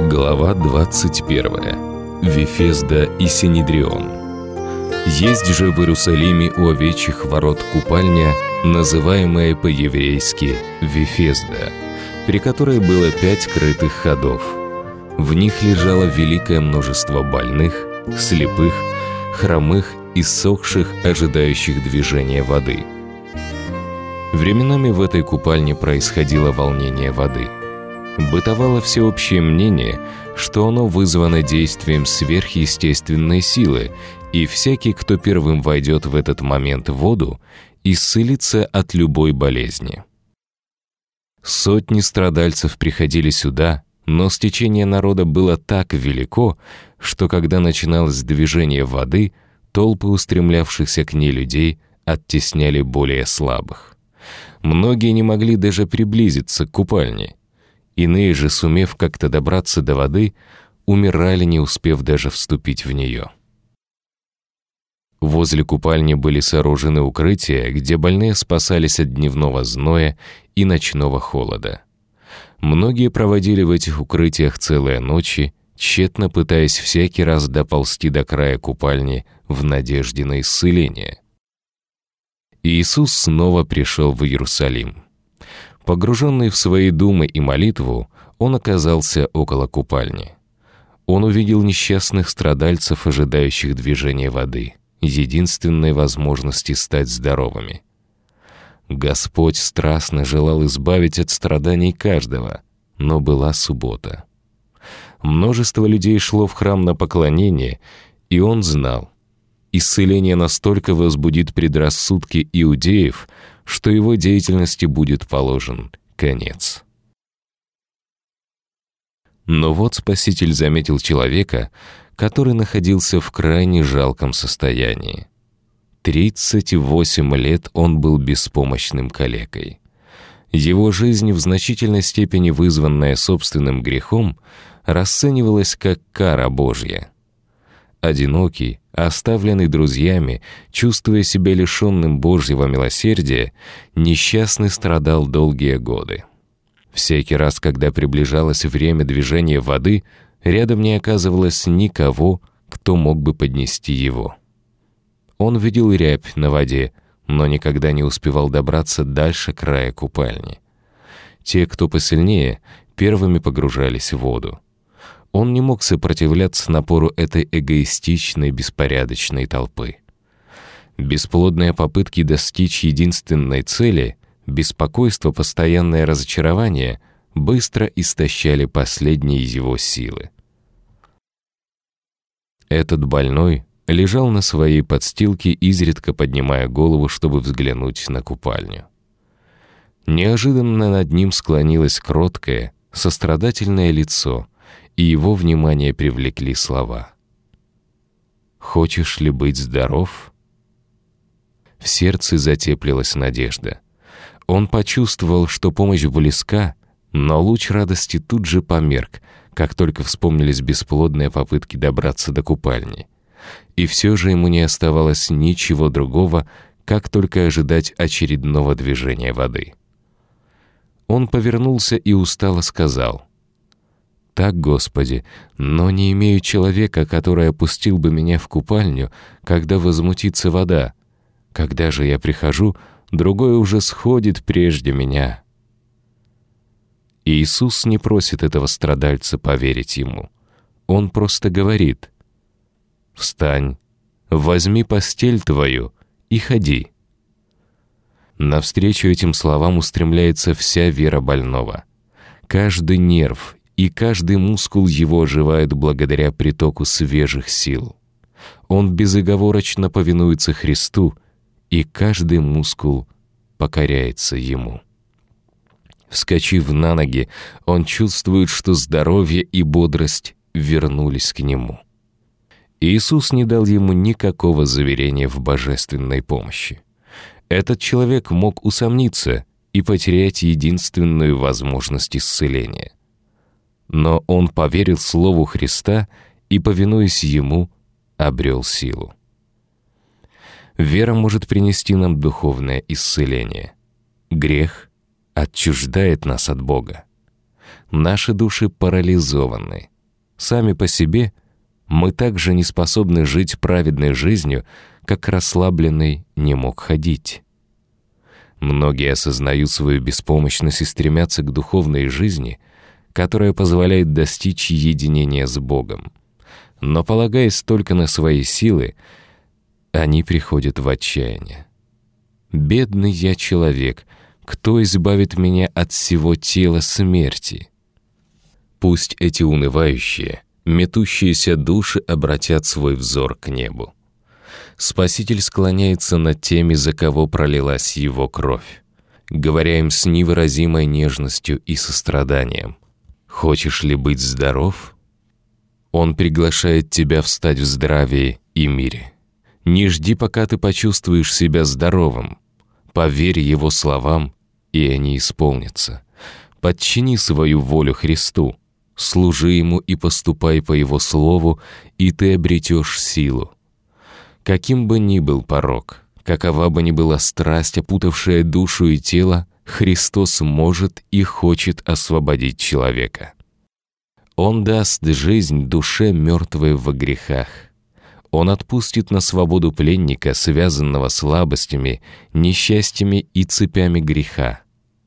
Глава 21. Вифезда и Синедрион. Есть же в Иерусалиме у овечьих ворот купальня, называемая по-еврейски Вифезда, при которой было 5 крытых ходов. В них лежало великое множество больных, слепых, хромых и ссохших, ожидающих движения воды. Временами в этой купальне происходило волнение воды. Бытовало всеобщее мнение, что оно вызвано действием сверхъестественной силы, и всякий, кто первым войдет в этот момент в воду, исцелится от любой болезни. Сотни страдальцев приходили сюда, но стечение народа было так велико, что когда начиналось движение воды, толпы устремлявшихся к ней людей оттесняли более слабых. Многие не могли даже приблизиться к купальне. Иные же, сумев как-то добраться до воды, умирали, не успев даже вступить в нее. Возле купальни были сооружены укрытия, где больные спасались от дневного зноя и ночного холода. Многие проводили в этих укрытиях целые ночи, тщетно пытаясь всякий раз доползти до края купальни в надежде на исцеление. Иисус снова пришел в Иерусалим. Погруженный в свои думы и молитву, он оказался около купальни. Он увидел несчастных страдальцев, ожидающих движения воды, единственной возможности стать здоровыми. Господь страстно желал избавить от страданий каждого, но была суббота. Множество людей шло в храм на поклонение, и он знал, исцеление настолько возбудит предрассудки иудеев, что его деятельности будет положен конец. Но вот Спаситель заметил человека, который находился в крайне жалком состоянии. 38 лет он был беспомощным калекой. Его жизнь, в значительной степени вызванная собственным грехом, расценивалась как кара Божья. Одинокий, оставленный друзьями, чувствуя себя лишенным Божьего милосердия, несчастный страдал долгие годы. Всякий раз, когда приближалось время движения воды, рядом не оказывалось никого, кто мог бы поднести его. Он видел рябь на воде, но никогда не успевал добраться дальше края купальни. Те, кто посильнее, первыми погружались в воду. Он не мог сопротивляться напору этой эгоистичной, беспорядочной толпы. Бесплодные попытки достичь единственной цели, беспокойство, постоянное разочарование быстро истощали последние его силы. Этот больной лежал на своей подстилке, изредка поднимая голову, чтобы взглянуть на купальню. Неожиданно над ним склонилось кроткое, сострадательное лицо, и его внимание привлекли слова: «Хочешь ли быть здоров?» В сердце затеплилась надежда. Он почувствовал, что помощь близка, но луч радости тут же померк, как только вспомнились бесплодные попытки добраться до купальни. И все же ему не оставалось ничего другого, как только ожидать очередного движения воды. Он повернулся и устало сказал: «Так, Господи, но не имею человека, который опустил бы меня в купальню, когда возмутится вода. Когда же я прихожу, другой уже сходит прежде меня». Иисус не просит этого страдальца поверить ему. Он просто говорит: «Встань, возьми постель твою и ходи». Навстречу этим словам устремляется вся вера больного. Каждый нерв и каждый мускул его оживает благодаря притоку свежих сил. Он безоговорочно повинуется Христу, и каждый мускул покоряется Ему. Вскочив на ноги, он чувствует, что здоровье и бодрость вернулись к нему. Иисус не дал ему никакого заверения в божественной помощи. Этот человек мог усомниться и потерять единственную возможность исцеления. Но он поверил Слову Христа и, повинуясь Ему, обрел силу. Вера может принести нам духовное исцеление. Грех отчуждает нас от Бога. Наши души парализованы, Сами по себе мы также не способны жить праведной жизнью, как расслабленный не мог ходить. Многие осознают свою беспомощность и стремятся к духовной жизни, которая позволяет достичь единения с Богом. Но, полагаясь только на свои силы, они приходят в отчаяние. «Бедный я человек, кто избавит меня от всего тела смерти?» Пусть эти унывающие, метущиеся души обратят свой взор к небу. Спаситель склоняется над теми, за кого пролилась его кровь, говоря им с невыразимой нежностью и состраданием: «Хочешь ли быть здоров?» Он приглашает тебя встать в здравии и мире. Не жди, пока ты почувствуешь себя здоровым. Поверь Его словам, и они исполнятся. Подчини свою волю Христу, служи Ему и поступай по Его слову, и ты обретешь силу. Каким бы ни был порок, какова бы ни была страсть, опутавшая душу и тело, Христос может и хочет освободить человека. Он даст жизнь душе, мертвой во грехах. Он отпустит на свободу пленника, связанного слабостями, несчастьями и цепями греха.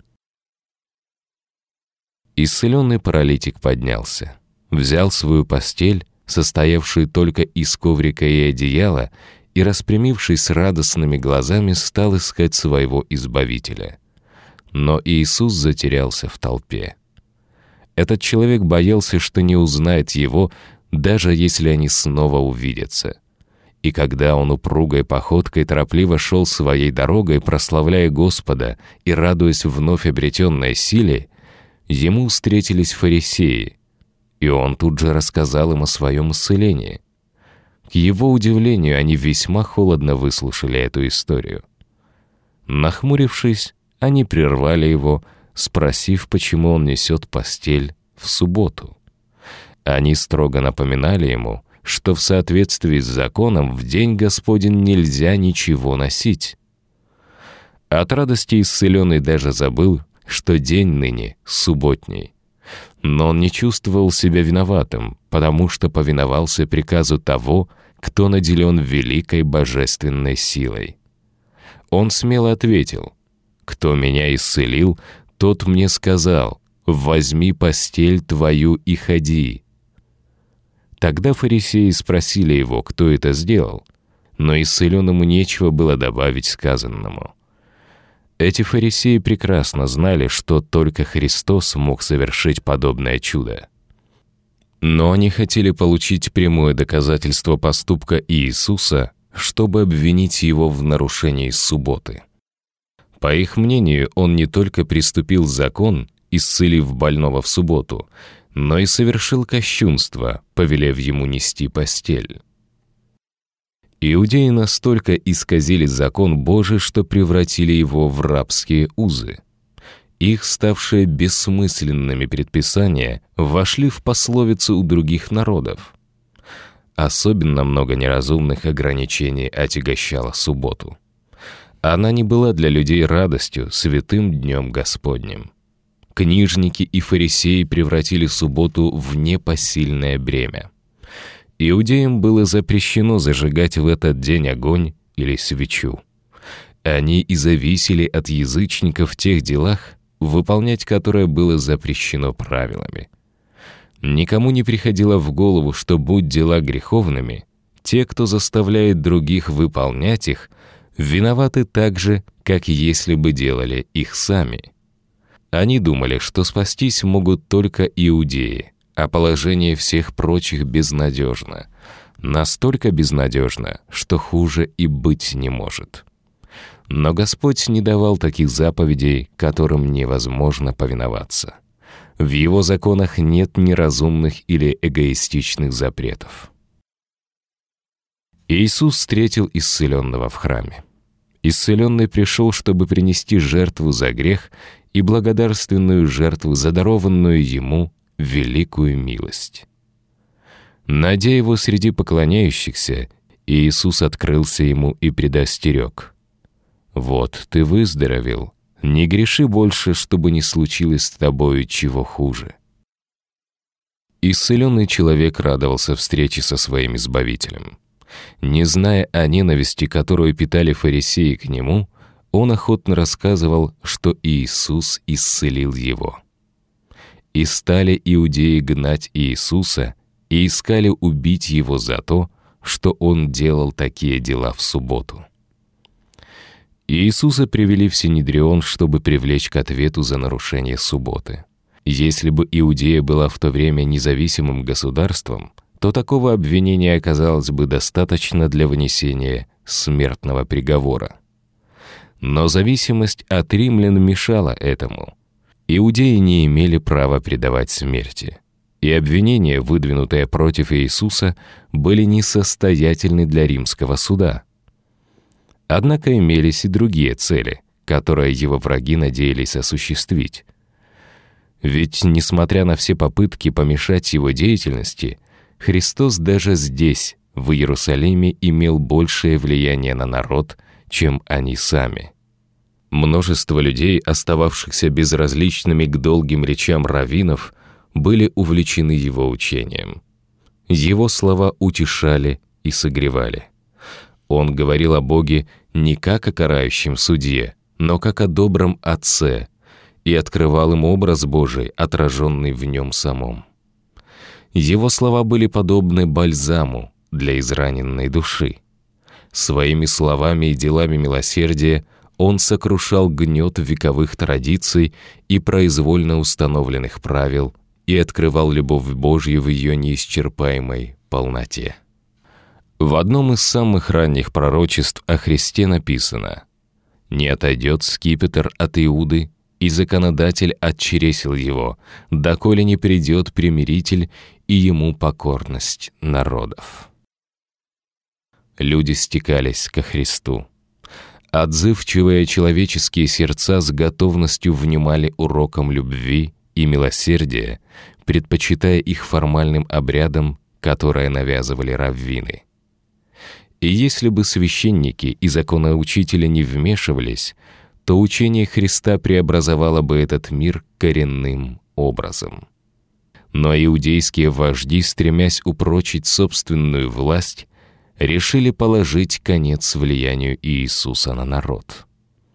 Исцеленный паралитик поднялся, взял свою постель, состоявшую только из коврика и одеяла, и, распрямившись с радостными глазами, стал искать своего Избавителя. Но Иисус затерялся в толпе. Этот человек боялся, что не узнает его, даже если они снова увидятся. И когда он упругой походкой торопливо шел своей дорогой, прославляя Господа и радуясь вновь обретенной силе, ему встретились фарисеи, и он тут же рассказал им о своем исцелении. К его удивлению, они весьма холодно выслушали эту историю. Нахмурившись, они прервали его, спросив, почему он несет постель в субботу. Они строго напоминали ему, что в соответствии с законом в день Господень нельзя ничего носить. От радости исцеленный даже забыл, что день ныне субботний. Но он не чувствовал себя виноватым, потому что повиновался приказу того, кто наделен великой божественной силой. Он смело ответил: «Кто меня исцелил, тот мне сказал: возьми постель твою и ходи». Тогда фарисеи спросили его, кто это сделал, но исцеленному нечего было добавить сказанному. Эти фарисеи прекрасно знали, что только Христос мог совершить подобное чудо. Но они хотели получить прямое доказательство поступка Иисуса, чтобы обвинить его в нарушении субботы. По их мнению, он не только приступил закон, исцелив больного в субботу, но и совершил кощунство, повелев ему нести постель. Иудеи настолько исказили закон Божий, что превратили его в рабские узы. Их, ставшие бессмысленными предписания, вошли в пословицу у других народов. Особенно много неразумных ограничений отягощало субботу. Она не была для людей радостью, святым днем Господним. Книжники и фарисеи превратили субботу в непосильное бремя. Иудеям было запрещено зажигать в этот день огонь или свечу. Они и зависели от язычников в тех делах, выполнять которые было запрещено правилами. Никому не приходило в голову, что, будь дела греховными, те, кто заставляет других выполнять их, виноваты так же, как если бы делали их сами. Они думали, что спастись могут только иудеи, а положение всех прочих безнадежно. Настолько безнадежно, что хуже и быть не может. Но Господь не давал таких заповедей, которым невозможно повиноваться. В Его законах нет неразумных или эгоистичных запретов. Иисус встретил исцеленного в храме. Исцеленный пришел, чтобы принести жертву за грех и благодарственную жертву за дарованную Ему великую милость. Найдя его среди поклоняющихся, Иисус открылся ему и предостерег: «Вот ты выздоровел, не греши больше, чтобы не случилось с тобою чего хуже». Исцеленный человек радовался встрече со своим Избавителем. Не зная о ненависти, которую питали фарисеи к нему, он охотно рассказывал, что Иисус исцелил его. И стали иудеи гнать Иисуса и искали убить его за то, что он делал такие дела в субботу. Иисуса привели в Синедрион, чтобы привлечь к ответу за нарушение субботы. Если бы Иудея была в то время независимым государством, то такого обвинения оказалось бы достаточно для вынесения смертного приговора. Но зависимость от римлян мешала этому. Иудеи не имели права предавать смерти, и обвинения, выдвинутые против Иисуса, были несостоятельны для римского суда. Однако имелись и другие цели, которые его враги надеялись осуществить. Ведь, несмотря на все попытки помешать его деятельности, Христос даже здесь, в Иерусалиме, имел большее влияние на народ, чем они сами. Множество людей, остававшихся безразличными к долгим речам раввинов, были увлечены его учением. Его слова утешали и согревали. Он говорил о Боге не как о карающем судье, но как о добром Отце, и открывал им образ Божий, отраженный в нем самом. Его слова были подобны бальзаму для израненной души. Своими словами и делами милосердия он сокрушал гнет вековых традиций и произвольно установленных правил и открывал любовь Божью в ее неисчерпаемой полноте. В одном из самых ранних пророчеств о Христе написано: «Не отойдет скипетр от Иуды, и законодатель отчересил его, доколе не придет примиритель, и ему покорность народов». Люди стекались ко Христу. Отзывчивые человеческие сердца с готовностью внимали урокам любви и милосердия, предпочитая их формальным обрядам, которые навязывали раввины. И если бы священники и законоучители не вмешивались, то учение Христа преобразовало бы этот мир коренным образом. Но иудейские вожди, стремясь упрочить собственную власть, решили положить конец влиянию Иисуса на народ.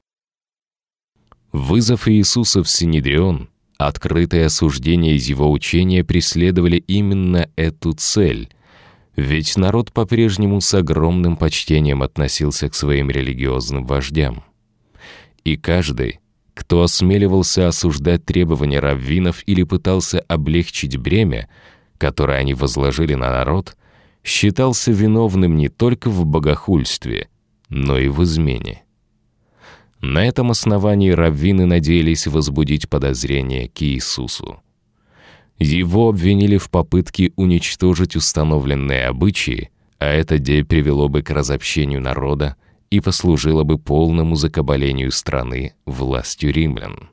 Вызов Иисуса в Синедрион, открытое осуждение из его учения преследовали именно эту цель, ведь народ по-прежнему с огромным почтением относился к своим религиозным вождям. И каждый, кто осмеливался осуждать требования раввинов или пытался облегчить бремя, которое они возложили на народ, считался виновным не только в богохульстве, но и в измене. На этом основании раввины надеялись возбудить подозрения к Иисусу. Его обвинили в попытке уничтожить установленные обычаи, а это привело бы к разобщению народа и послужило бы полному закабалению страны властью римлян.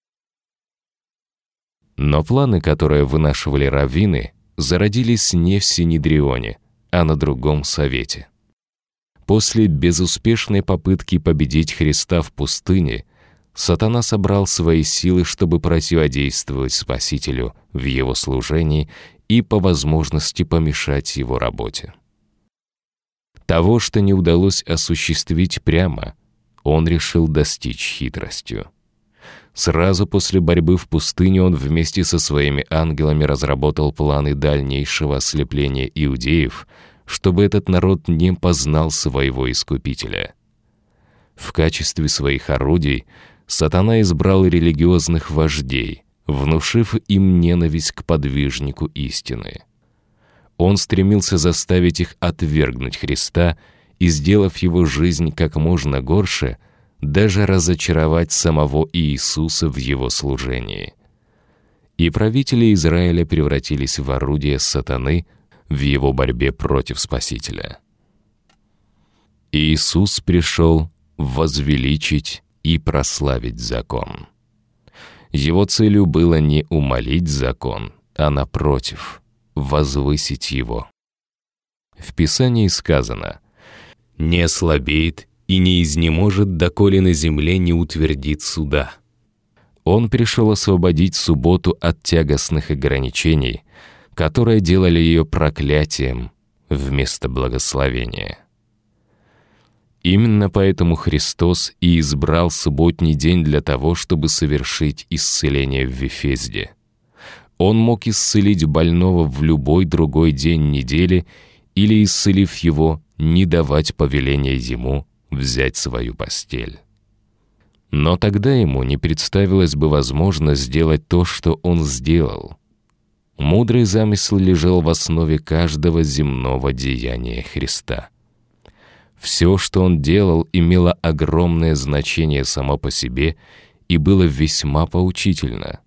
Но планы, которые вынашивали раввины, зародились не в Синедрионе, а на другом совете. После безуспешной попытки победить Христа в пустыне, сатана собрал свои силы, чтобы противодействовать Спасителю в его служении и по возможности помешать его работе. Того, что не удалось осуществить прямо, он решил достичь хитростью. Сразу после борьбы в пустыне он вместе со своими ангелами разработал планы дальнейшего ослепления иудеев, чтобы этот народ не познал своего Искупителя. В качестве своих орудий сатана избрал религиозных вождей, внушив им ненависть к подвижнику истины. Он стремился заставить их отвергнуть Христа и, сделав его жизнь как можно горше, даже разочаровать самого Иисуса в его служении. И правители Израиля превратились в орудие сатаны в его борьбе против Спасителя. Иисус пришел возвеличить и прославить закон. Его целью было не умалить закон, а напротив, возвысить его. В Писании сказано: «Не ослабеет и не изнеможет, доколе на земле не утвердит суда». Он пришел освободить субботу от тягостных ограничений, которые делали ее проклятием вместо благословения. Именно поэтому Христос и избрал субботний день для того, чтобы совершить исцеление в Вифезде. Он мог исцелить больного в любой другой день недели или, исцелив его, не давать повеления ему взять свою постель. Но тогда ему не представилось бы возможность сделать то, что он сделал. Мудрый замысел лежал в основе каждого земного деяния Христа. Все, что он делал, имело огромное значение само по себе и было весьма поучительно.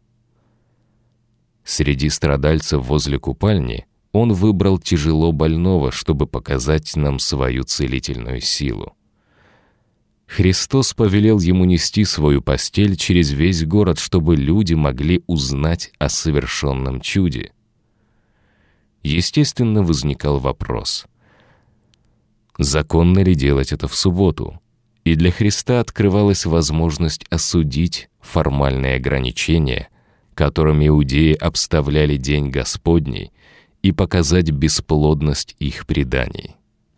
Среди страдальцев возле купальни он выбрал тяжело больного, чтобы показать нам свою целительную силу. Христос повелел ему нести свою постель через весь город, чтобы люди могли узнать о совершенном чуде. Естественно, возникал вопрос: законно ли делать это в субботу? И для Христа открывалась возможность осудить формальные ограничения, которыми иудеи обставляли День Господний, и показать бесплодность их преданий.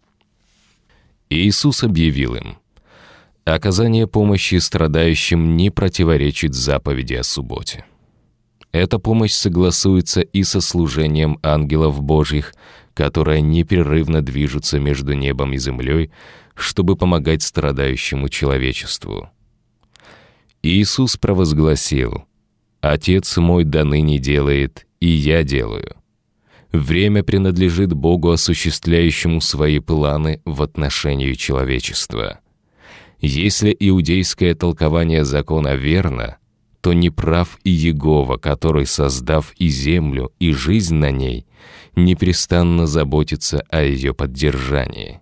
Иисус объявил им: оказание помощи страдающим не противоречит заповеди о субботе. Эта помощь согласуется и со служением ангелов Божьих, которые непрерывно движутся между небом и землей, чтобы помогать страдающему человечеству. Иисус провозгласил: «Отец мой доныне делает, и я делаю». Время принадлежит Богу, осуществляющему свои планы в отношении человечества. Если иудейское толкование закона верно, то неправ и Иегова, который, создав и землю, и жизнь на ней, непрестанно заботится о ее поддержании.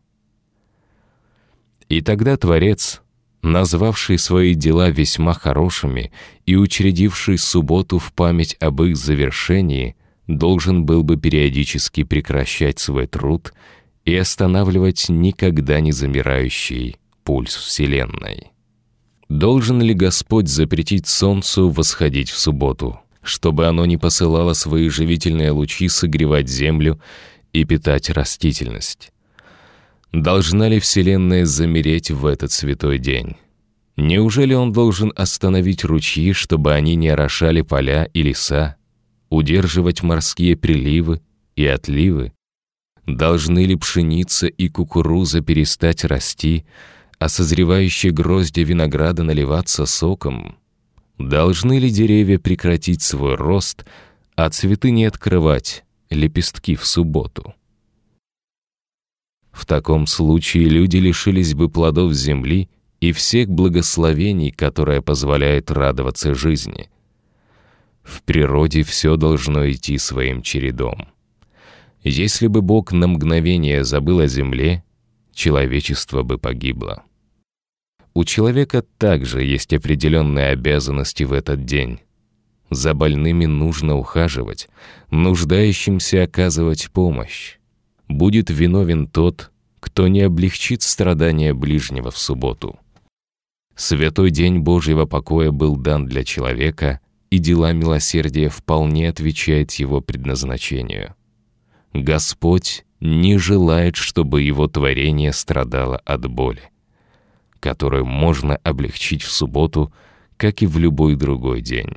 И тогда Творец, назвавший свои дела весьма хорошими и учредивший субботу в память об их завершении, должен был бы периодически прекращать свой труд и останавливать никогда не замирающий пульс Вселенной. Должен ли Господь запретить солнцу восходить в субботу, чтобы оно не посылало свои живительные лучи согревать землю и питать растительность? Должна ли Вселенная замереть в этот святой день? Неужели Он должен остановить ручьи, чтобы они не орошали поля и леса, удерживать морские приливы и отливы? Должны ли пшеница и кукуруза перестать расти, а созревающие грозди винограда наливаться соком? Должны ли деревья прекратить свой рост, а цветы не открывать лепестки в субботу? В таком случае люди лишились бы плодов земли и всех благословений, которые позволяют радоваться жизни. В природе все должно идти своим чередом. Если бы Бог на мгновение забыл о земле, человечество бы погибло. У человека также есть определенные обязанности в этот день. За больными нужно ухаживать, нуждающимся оказывать помощь. Будет виновен тот, кто не облегчит страдания ближнего в субботу. Святой день Божьего покоя был дан для человека, и дела милосердия вполне отвечают его предназначению. Господь не желает, чтобы его творение страдало от боли, которую можно облегчить в субботу, как и в любой другой день.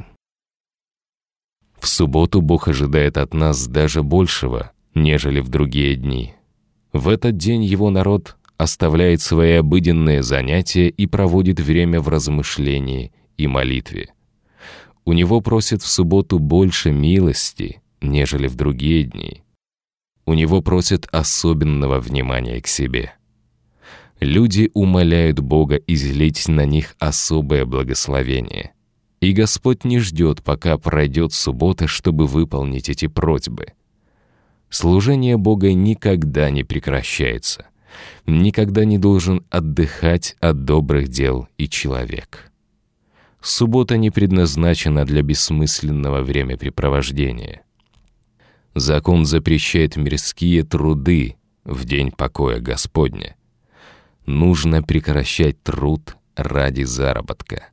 В субботу Бог ожидает от нас даже большего, нежели в другие дни. В этот день Его народ оставляет свои обыденные занятия и проводит время в размышлении и молитве. У Него просят в субботу больше милости, нежели в другие дни. У Него просят особенного внимания к себе. Люди умоляют Бога излить на них особое благословение. И Господь не ждет, пока пройдет суббота, чтобы выполнить эти просьбы. Служение Бога никогда не прекращается. Никогда не должен отдыхать от добрых дел и человек. Суббота не предназначена для бессмысленного времяпрепровождения. Закон запрещает мирские труды в день покоя Господня. Нужно прекращать труд ради заработка.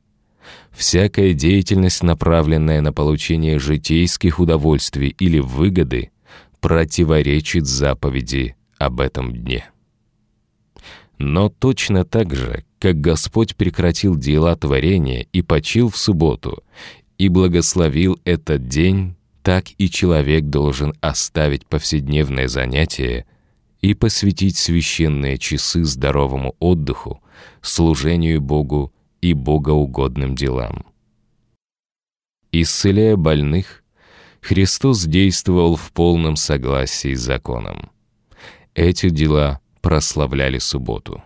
Всякая деятельность, направленная на получение житейских удовольствий или выгоды, противоречит заповеди об этом дне. Но точно так же, как Господь прекратил дела творения и почил в субботу, и благословил этот день, так и человек должен оставить повседневное занятие и посвятить священные часы здоровому отдыху, служению Богу и богоугодным делам. Исцеляя больных, Христос действовал в полном согласии с законом. Эти дела прославляли субботу.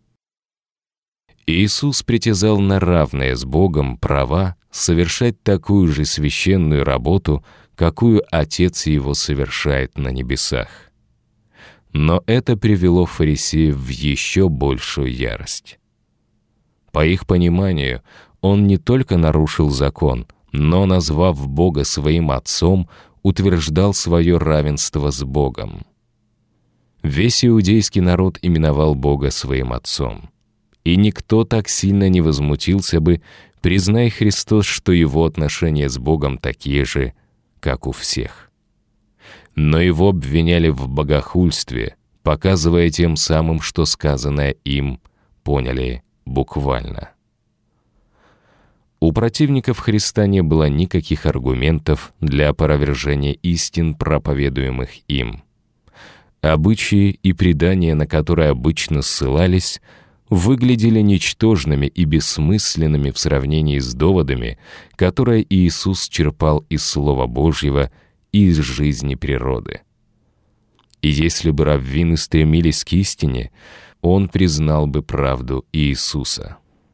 Иисус притязал на равные с Богом права совершать такую же священную работу, какую Отец Его совершает на небесах. Но это привело фарисеев в еще большую ярость. По их пониманию, Он не только нарушил закон, но, назвав Бога своим Отцом, утверждал свое равенство с Богом. Весь иудейский народ именовал Бога своим Отцом. И никто так сильно не возмутился бы, признай Христос, что его отношения с Богом такие же, как у всех. Но его обвиняли в богохульстве, показывая тем самым, что сказанное им поняли буквально. У противников Христа не было никаких аргументов для опровержения истин, проповедуемых им. Обычаи и предания, на которые обычно ссылались, выглядели ничтожными и бессмысленными в сравнении с доводами, которые Иисус черпал из Слова Божьего и из жизни природы. И если бы раввины стремились к истине, он признал бы правду Иисуса.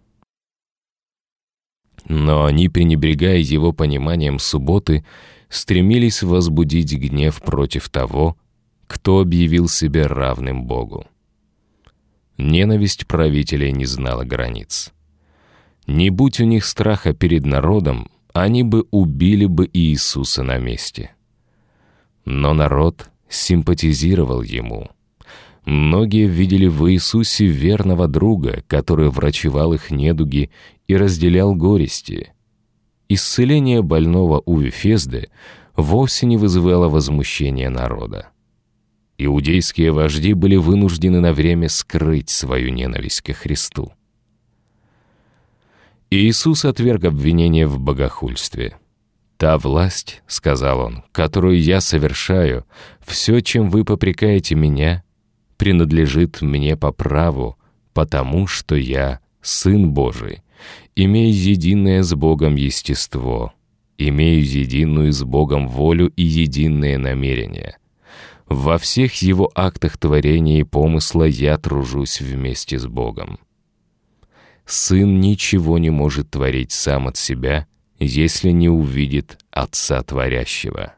Но они, пренебрегая его пониманием субботы, стремились возбудить гнев против того, кто объявил себя равным Богу. Ненависть правителей не знала границ. Не будь у них страха перед народом, они бы убили бы Иисуса на месте. Но народ симпатизировал ему. Многие видели в Иисусе верного друга, который врачевал их недуги и разделял горести. Исцеление больного у Вифезды вовсе не вызывало возмущения народа. Иудейские вожди были вынуждены на время скрыть свою ненависть ко Христу. Иисус отверг обвинение в богохульстве. «Та власть, — сказал он, — которую я совершаю, все, чем вы попрекаете меня, принадлежит мне по праву, потому что я Сын Божий, имею единое с Богом естество, имею единую с Богом волю и единое намерение. Во всех Его актах творения и помысла я тружусь вместе с Богом. Сын ничего не может творить сам от себя, если не увидит Отца Творящего.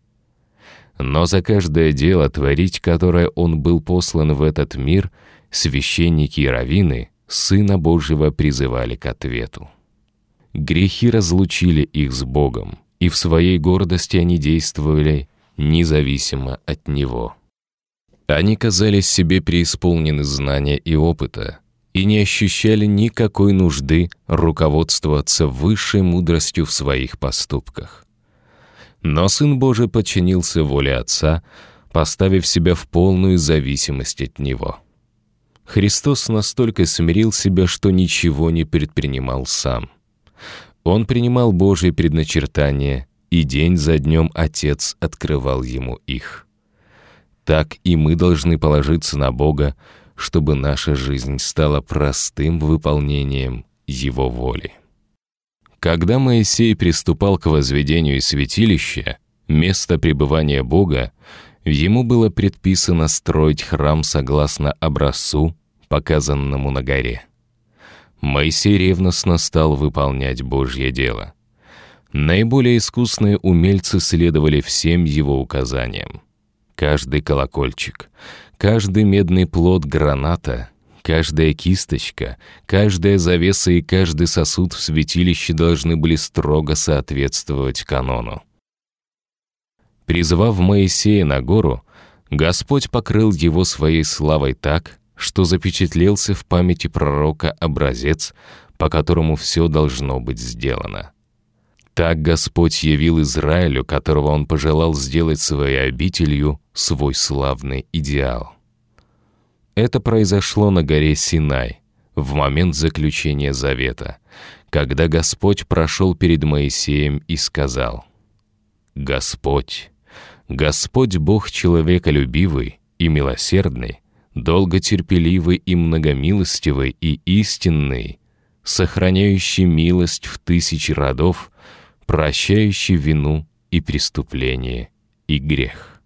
Но за каждое дело творить, которое Он был послан в этот мир, священники и раввины Сына Божьего призывали к ответу. Грехи разлучили их с Богом, и в своей гордости они действовали независимо от Него. Они казались себе преисполнены знания и опыта, и не ощущали никакой нужды руководствоваться высшей мудростью в своих поступках. Но Сын Божий подчинился воле Отца, поставив себя в полную зависимость от Него. Христос настолько смирил себя, что ничего не предпринимал сам. Он принимал Божьи предначертания, и день за днем Отец открывал Ему их. Так и мы должны положиться на Бога, чтобы наша жизнь стала простым выполнением Его воли. Когда Моисей приступал к возведению святилища, места пребывания Бога, ему было предписано строить храм согласно образцу, показанному на горе. Моисей ревностно стал выполнять Божье дело. Наиболее искусные умельцы следовали всем его указаниям. Каждый колокольчик, каждый медный плод граната, каждая кисточка, каждая завеса и каждый сосуд в святилище должны были строго соответствовать канону. Призвав Моисея на гору, Господь покрыл его своей славой так, что запечатлелся в памяти пророка образец, по которому все должно быть сделано. Так Господь явил Израилю, которого Он пожелал сделать своей обителью, свой славный идеал. Это произошло на горе Синай, в момент заключения завета, когда Господь прошел перед Моисеем и сказал: «Господь, Господь Бог человеколюбивый и милосердный, долготерпеливый и многомилостивый и истинный, сохраняющий милость в 1000 родов, прощающий вину и преступление и грех».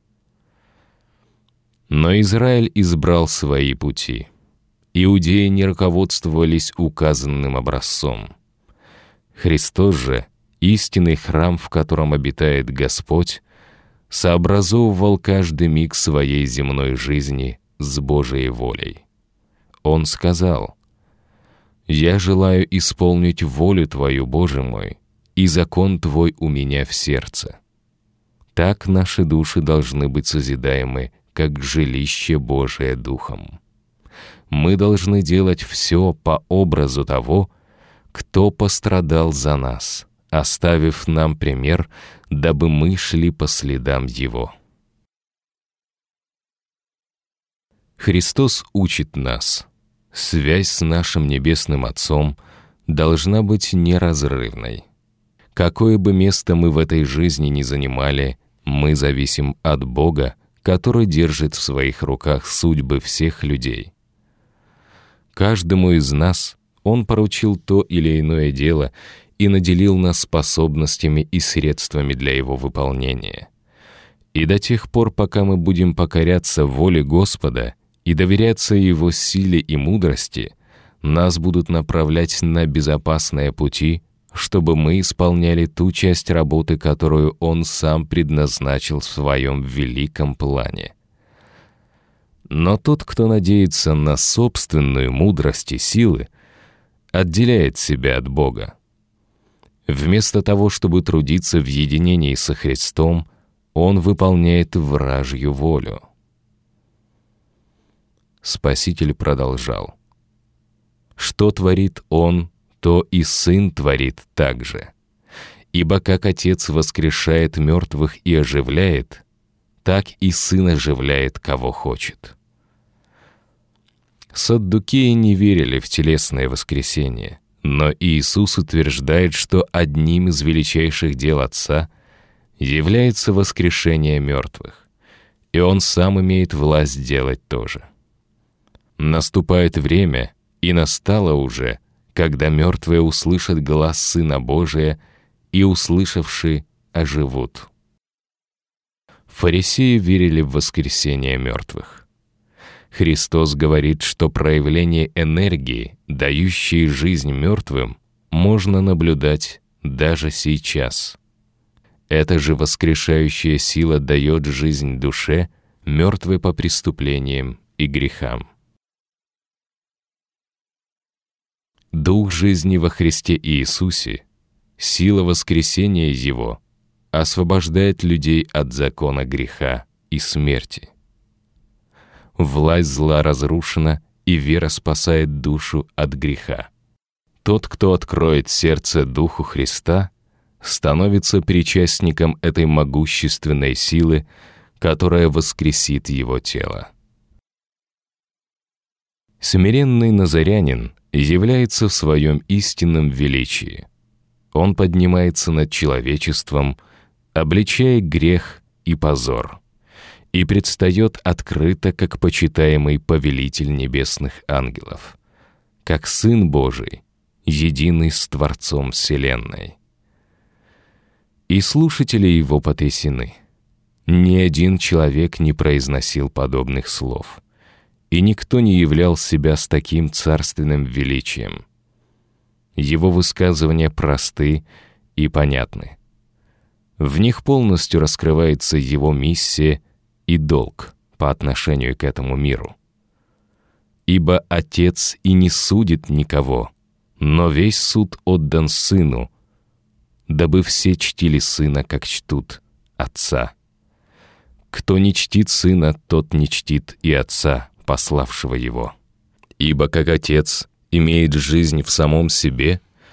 Но Израиль избрал свои пути. Иудеи не руководствовались указанным образцом. Христос же, истинный храм, в котором обитает Господь, сообразовывал каждый миг своей земной жизни с Божией волей. Он сказал: «Я желаю исполнить волю Твою, Боже мой, и закон Твой у меня в сердце». Так наши души должны быть созидаемы, как жилище Божие Духом. Мы должны делать все по образу того, кто пострадал за нас, оставив нам пример, дабы мы шли по следам Его. Христос учит нас: связь с нашим Небесным Отцом должна быть неразрывной. Какое бы место мы в этой жизни ни занимали, мы зависим от Бога, который держит в своих руках судьбы всех людей. Каждому из нас Он поручил то или иное дело и наделил нас способностями и средствами для его выполнения. И до тех пор, пока мы будем покоряться воле Господа и доверяться Его силе и мудрости, нас будут направлять на безопасные пути, чтобы мы исполняли ту часть работы, которую Он сам предназначил в Своем великом плане. Но тот, кто надеется на собственную мудрость и силы, отделяет себя от Бога. Вместо того, чтобы трудиться в единении со Христом, он выполняет вражью волю. Спаситель продолжал: «Что творит Он, то и Сын творит так же. Ибо как Отец воскрешает мертвых и оживляет, так и Сын оживляет, кого хочет». Саддукеи не верили в телесное воскресение, но Иисус утверждает, что одним из величайших дел Отца является воскрешение мертвых, и Он сам имеет власть делать то же. Наступает время, и настало уже, когда мертвые услышат глас Сына Божия, и, услышавши, оживут. Фарисеи верили в воскресение мертвых. Христос говорит, что проявление энергии, дающей жизнь мертвым, можно наблюдать даже сейчас. Эта же воскрешающая сила дает жизнь душе, мертвой по преступлениям и грехам. Дух жизни во Христе Иисусе, сила воскресения Его, освобождает людей от закона греха и смерти. Власть зла разрушена, и вера спасает душу от греха. Тот, кто откроет сердце Духу Христа, становится причастником этой могущественной силы, которая воскресит его тело. Смиренный назарянин является в своем истинном величии. Он поднимается над человечеством, обличая грех и позор, и предстает открыто как почитаемый повелитель небесных ангелов, как Сын Божий, единый с Творцом вселенной. И слушатели Его потрясены. Ни один человек не произносил подобных слов, и никто не являл себя с таким царственным величием. Его высказывания просты и понятны. В них полностью раскрывается Его миссия и долг по отношению к этому миру. Ибо Отец и не судит никого, но весь суд отдан Сыну, дабы все чтили Сына, как чтут Отца. Кто не чтит Сына, тот не чтит и Отца, пославшего Его. Ибо как Отец имеет жизнь в самом себе,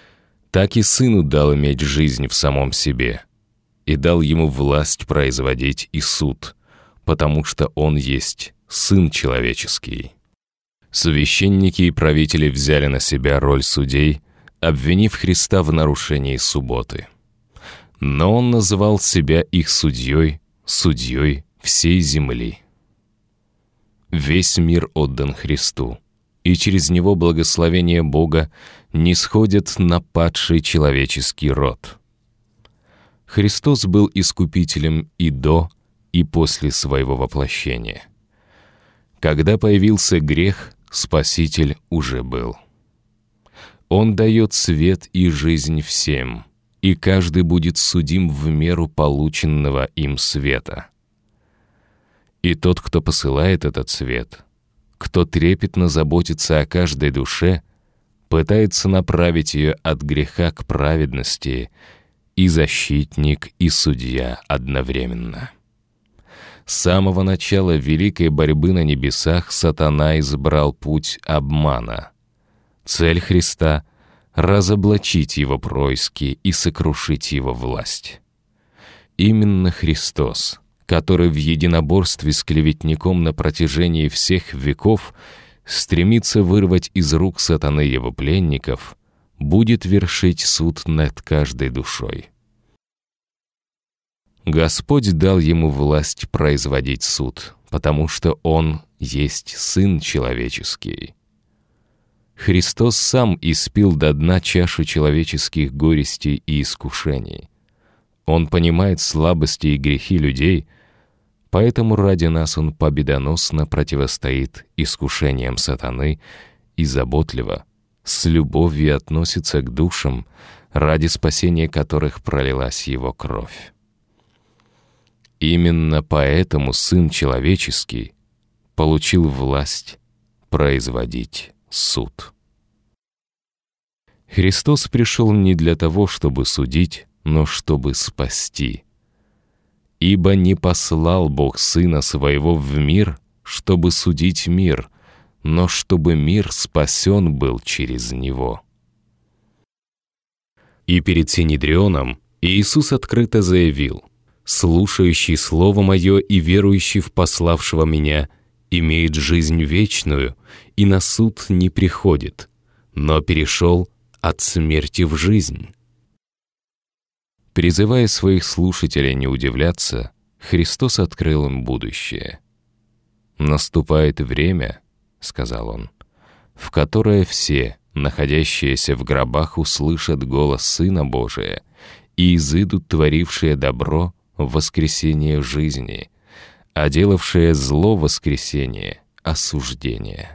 так и Сыну дал иметь жизнь в самом себе, и дал Ему власть производить и суд, потому что Он есть Сын Человеческий. Священники и правители взяли на себя роль судей, обвинив Христа в нарушении субботы. Но Он называл себя их судьей всей земли. Весь мир отдан Христу, и через Него благословение Бога нисходит на падший человеческий род. Христос был искупителем и до, и после своего воплощения. Когда появился грех, Спаситель уже был. Он дает свет и жизнь всем, и каждый будет судим в меру полученного им света. И тот, кто посылает этот свет, кто трепетно заботится о каждой душе, пытается направить ее от греха к праведности, и защитник, и судья одновременно. С самого начала великой борьбы на небесах сатана избрал путь обмана. Цель Христа — разоблачить его происки и сокрушить его власть. Именно Христос, который в единоборстве с клеветником на протяжении всех веков стремится вырвать из рук сатаны его пленников, будет вершить суд над каждой душой. Господь дал ему власть производить суд, потому что Он есть Сын Человеческий. Христос сам испил до дна чашу человеческих горестей и искушений. Он понимает слабости и грехи людей, поэтому ради нас Он победоносно противостоит искушениям сатаны и заботливо, с любовью относится к душам, ради спасения которых пролилась Его кровь. Именно поэтому Сын Человеческий получил власть производить суд. Христос пришел не для того, чтобы судить, но чтобы спасти. Ибо не послал Бог Сына Своего в мир, чтобы судить мир, но чтобы мир спасен был через Него. И перед Синедрионом Иисус открыто заявил: «Слушающий Слово Мое и верующий в пославшего Меня имеет жизнь вечную и на суд не приходит, но перешел от смерти в жизнь». Призывая своих слушателей не удивляться, Христос открыл им будущее. «Наступает время, — сказал Он, — в которое все, находящиеся в гробах, услышат голос Сына Божия и изыдут творившие добро в воскресение жизни, а делавшие зло в воскресение осуждение».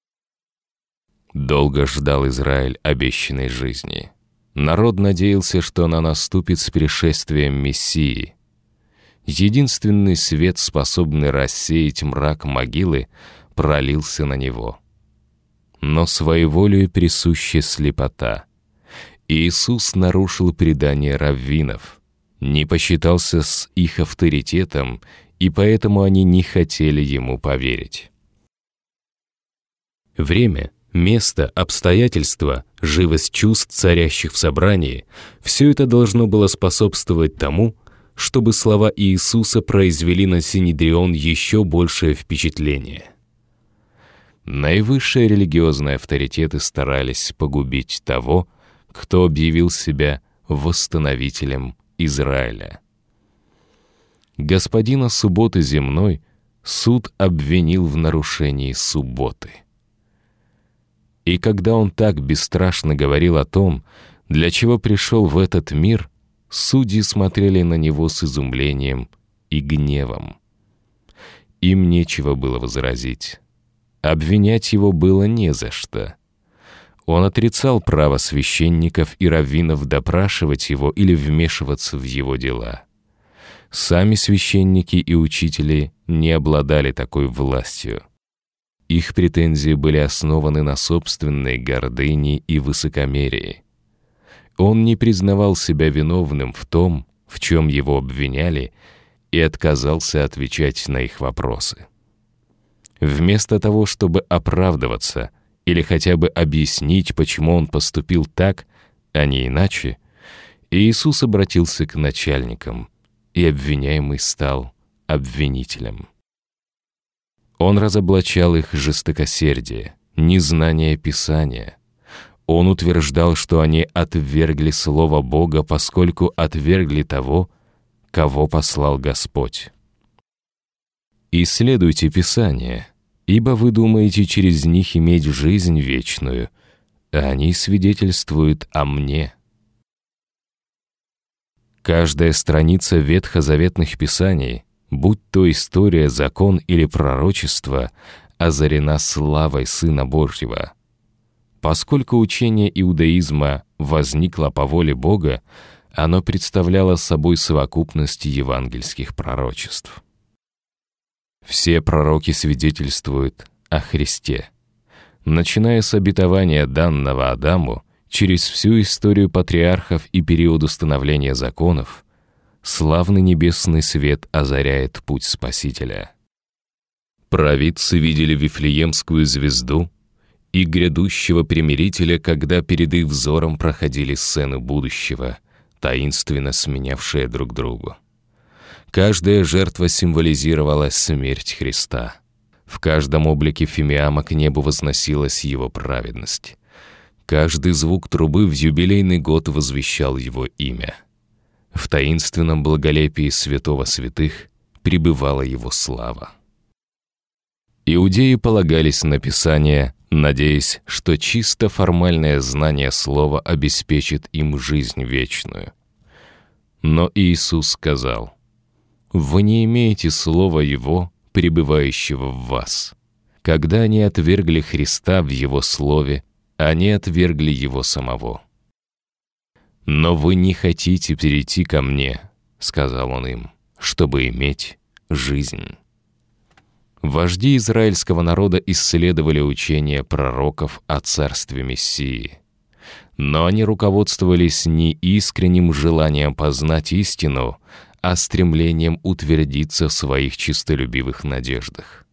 Долго ждал Израиль обещанной жизни. Народ надеялся, что она наступит с пришествием Мессии. Единственный свет, способный рассеять мрак могилы, пролился на него. Но своеволию присуща слепота. Иисус нарушил предание раввинов, не посчитался с их авторитетом, и поэтому они не хотели Ему поверить. Время, место, обстоятельства, живость чувств, царящих в собрании — все это должно было способствовать тому, чтобы слова Иисуса произвели на Синедрион еще большее впечатление. Наивысшие религиозные авторитеты старались погубить того, кто объявил себя восстановителем Израиля. Господина субботы земной суд обвинил в нарушении субботы. И когда он так бесстрашно говорил о том, для чего пришел в этот мир, судьи смотрели на него с изумлением и гневом. Им нечего было возразить. Обвинять его было не за что. Он отрицал право священников и раввинов допрашивать его или вмешиваться в его дела. Сами священники и учители не обладали такой властью. Их претензии были основаны на собственной гордыне и высокомерии. Он не признавал себя виновным в том, в чем его обвиняли, и отказался отвечать на их вопросы. Вместо того, чтобы оправдываться или хотя бы объяснить, почему он поступил так, а не иначе, Иисус обратился к начальникам, и обвиняемый стал обвинителем. Он разоблачал их жестокосердие, незнание Писания. Он утверждал, что они отвергли Слово Бога, поскольку отвергли того, кого послал Господь. «Исследуйте Писание, ибо вы думаете через них иметь жизнь вечную, а они свидетельствуют о Мне». Каждая страница ветхозаветных Писаний, будь то история, закон или пророчество, озарена славой Сына Божьего. Поскольку учение иудаизма возникло по воле Бога, оно представляло собой совокупность евангельских пророчеств. Все пророки свидетельствуют о Христе. Начиная с обетования данного Адаму, через всю историю патриархов и период установления законов, славный небесный свет озаряет путь Спасителя. Провидцы видели Вифлеемскую звезду и грядущего примирителя, когда перед их взором проходили сцены будущего, таинственно сменявшие друг другу. Каждая жертва символизировала смерть Христа. В каждом облике фимиама к небу возносилась его праведность. Каждый звук трубы в юбилейный год возвещал его имя. В таинственном благолепии святого святых пребывала его слава. Иудеи полагались на Писание, надеясь, что чисто формальное знание слова обеспечит им жизнь вечную. Но Иисус сказал: «Вы не имеете слова Его, пребывающего в вас». Когда они отвергли Христа в Его слове, они отвергли Его самого. «Но вы не хотите перейти ко Мне», — сказал Он им, — «чтобы иметь жизнь». Вожди израильского народа исследовали учения пророков о царстве Мессии. Но они руководствовались не искренним желанием познать истину, а стремлением утвердиться в своих честолюбивых надеждах.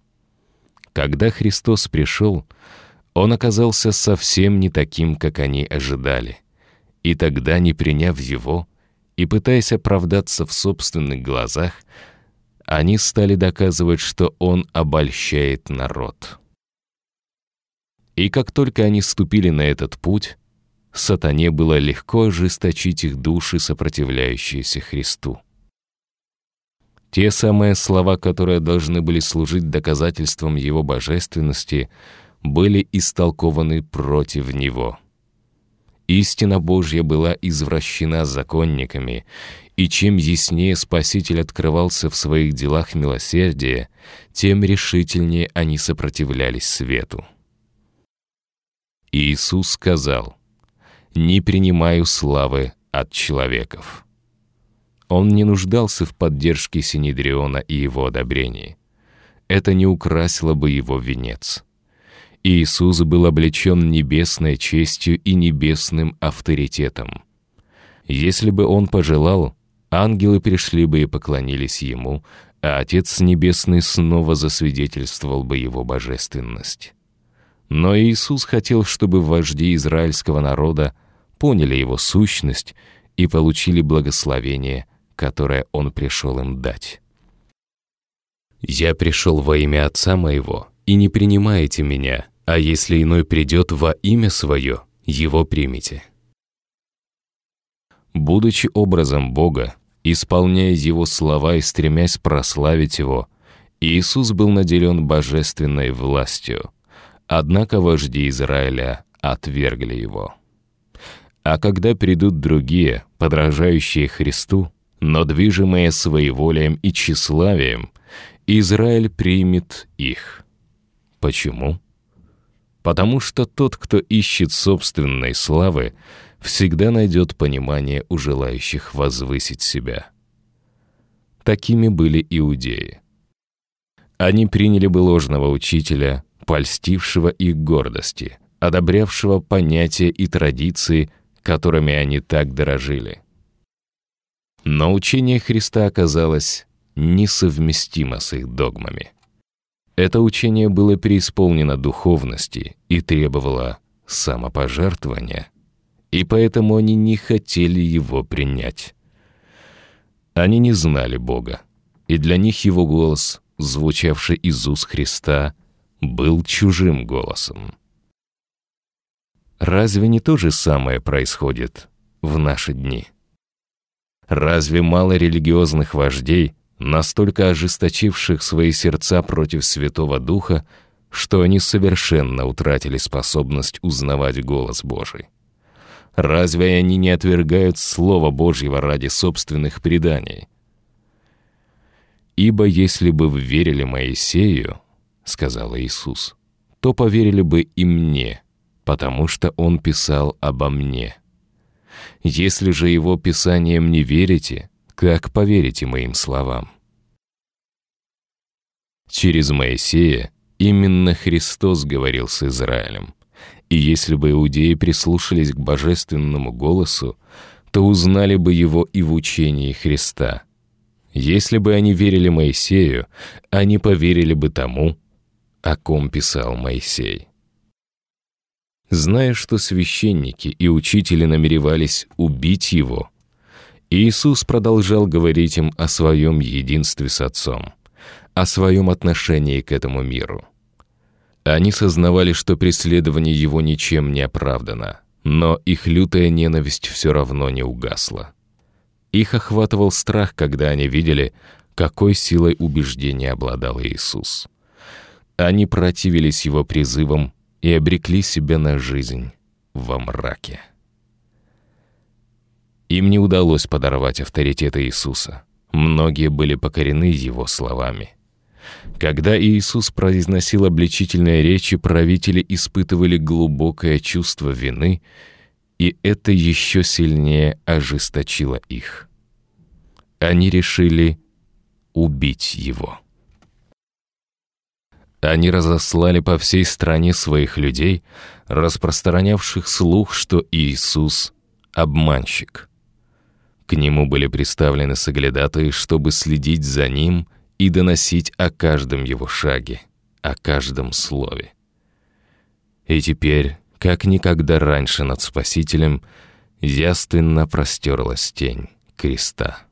Когда Христос пришел, Он оказался совсем не таким, как они ожидали. И тогда, не приняв Его и пытаясь оправдаться в собственных глазах, они стали доказывать, что Он обольщает народ. И как только они ступили на этот путь, сатане было легко ожесточить их души, сопротивляющиеся Христу. Те самые слова, которые должны были служить доказательством Его божественности, были истолкованы против Него. Истина Божья была извращена законниками, и чем яснее Спаситель открывался в своих делах милосердия, тем решительнее они сопротивлялись свету. Иисус сказал: «Не принимаю славы от человеков». Он не нуждался в поддержке Синедриона и его одобрении. Это не украсило бы его венец. Иисус был облечен небесной честью и небесным авторитетом. Если бы Он пожелал, ангелы пришли бы и поклонились Ему, а Отец Небесный снова засвидетельствовал бы Его божественность. Но Иисус хотел, чтобы вожди израильского народа поняли Его сущность и получили благословение, которое Он пришел им дать. «Я пришел во имя Отца Моего, и не принимаете Меня, а если иной придет во имя Свое, Его примите». Будучи образом Бога, исполняя Его слова и стремясь прославить Его, Иисус был наделен божественной властью, однако вожди Израиля отвергли Его. А когда придут другие, подражающие Христу, но движимые своеволием и тщеславием, Израиль примет их. Почему? Потому что тот, кто ищет собственной славы, всегда найдет понимание у желающих возвысить себя. Такими были иудеи. Они приняли бы ложного учителя, польстившего их гордости, одобрявшего понятия и традиции, которыми они так дорожили. Но учение Христа оказалось несовместимо с их догмами. Это учение было преисполнено духовности и требовало самопожертвования. и поэтому они не хотели его принять. Они не знали Бога, и для них его голос, звучавший из уст Христа, был чужим голосом. Разве не то же самое происходит в наши дни? Разве мало религиозных вождей, настолько ожесточивших свои сердца против Святого Духа, что они совершенно утратили способность узнавать голос Божий? Разве они не отвергают Слова Божьего ради собственных преданий? «Ибо если бы вы верили Моисею, — сказал Иисус, — то поверили бы и мне, потому что он писал обо мне. Если же его писаниям не верите, как поверите моим словам?» Через Моисея именно Христос говорил с Израилем, и если бы иудеи прислушались к божественному голосу, то узнали бы его и в учении Христа. Если бы они верили Моисею, они поверили бы тому, о ком писал Моисей. Зная, что священники и учители намеревались убить его, Иисус продолжал говорить им о своем единстве с Отцом, о своем отношении к этому миру. Они сознавали, что преследование его ничем не оправдано, но их лютая ненависть все равно не угасла. Их охватывал страх, когда они видели, какой силой убеждения обладал Иисус. Они противились его призывам и обрекли себя на жизнь во мраке. Им не удалось подорвать авторитет Иисуса. Многие были покорены его словами. Когда Иисус произносил обличительные речи, правители испытывали глубокое чувство вины, и это еще сильнее ожесточило их. Они решили убить его. Они разослали по всей стране своих людей, распространявших слух, что Иисус — обманщик. К нему были приставлены соглядатаи, чтобы следить за ним и доносить о каждом его шаге, о каждом слове. И теперь, как никогда раньше над Спасителем, явственно простерлась тень креста.